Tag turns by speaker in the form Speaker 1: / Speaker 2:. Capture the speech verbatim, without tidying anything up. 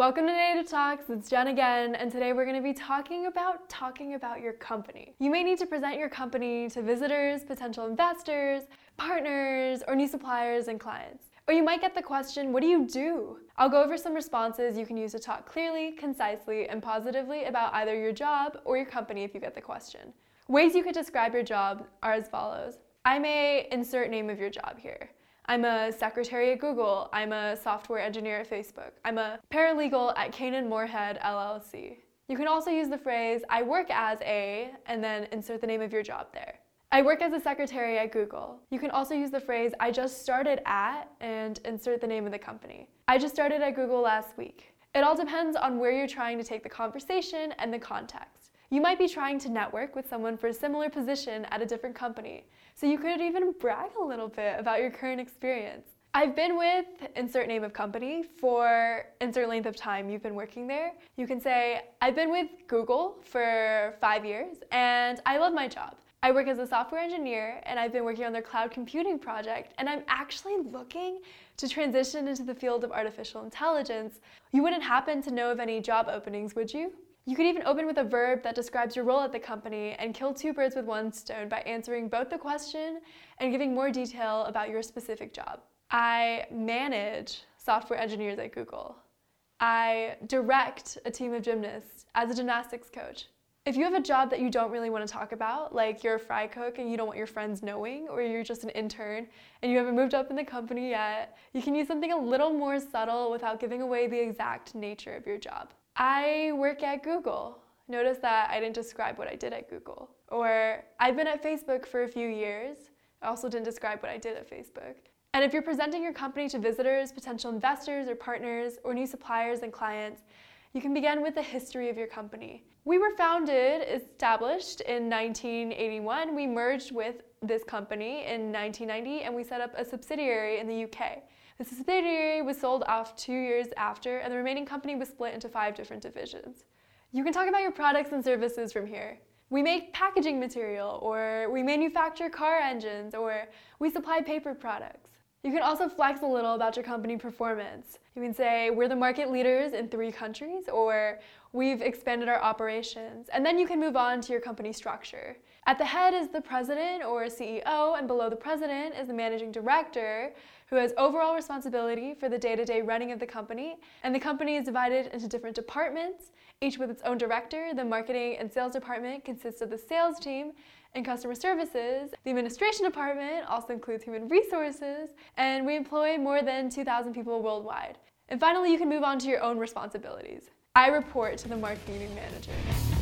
Speaker 1: Welcome to Native Talks, it's Jen again, and today we're going to be talking about talking about your company. You may need to present your company to visitors, potential investors, partners, or new suppliers and clients. Or you might get the question, what do you do? I'll go over some responses you can use to talk clearly, concisely, and positively about either your job or your company if you get the question. Ways you could describe your job are as follows. I may insert name of your job here. I'm a secretary at Google. I'm a software engineer at Facebook. I'm a paralegal at Canaan Moorhead L L C. You can also use the phrase, I work as a, and then insert the name of your job there. I work as a secretary at Google. You can also use the phrase, I just started at, and insert the name of the company. I just started at Google last week. It all depends on where you're trying to take the conversation and the context. You might be trying to network with someone for a similar position at a different company, so you could even brag a little bit about your current experience. I've been with insert name of company for insert length of time you've been working there. You can say, I've been with Google for five years and I love my job. I work as a software engineer and I've been working on their cloud computing project, and I'm actually looking to transition into the field of artificial intelligence. You wouldn't happen to know of any job openings, would you? You could even open with a verb that describes your role at the company and kill two birds with one stone by answering both the question and giving more detail about your specific job. I manage software engineers at Google. I direct a team of gymnasts as a gymnastics coach. If you have a job that you don't really want to talk about, like you're a fry cook and you don't want your friends knowing, or you're just an intern and you haven't moved up in the company yet, you can use something a little more subtle without giving away the exact nature of your job. I work at Google. Notice that I didn't describe what I did at Google. Or I've been at Facebook for a few years. I also didn't describe what I did at Facebook. And if you're presenting your company to visitors, potential investors or partners, or new suppliers and clients, you can begin with the history of your company. We were founded, established in nineteen eighty-one. We merged with this company in nineteen ninety, and we set up a subsidiary in the U K. The subsidiary was sold off two years after, and the remaining company was split into five different divisions. You can talk about your products and services from here. We make packaging material, or we manufacture car engines, or we supply paper products. You can also flex a little about your company performance. You can say, we're the market leaders in three countries, or we've expanded our operations. And then you can move on to your company structure. At the head is the president or C E O, and below the president is the managing director, who has overall responsibility for the day-to-day running of the company. And the company is divided into different departments, each with its own director. The marketing and sales department consists of the sales team and customer services. The administration department also includes human resources, and we employ more than two thousand people worldwide. And finally, you can move on to your own responsibilities. I report to the marketing manager.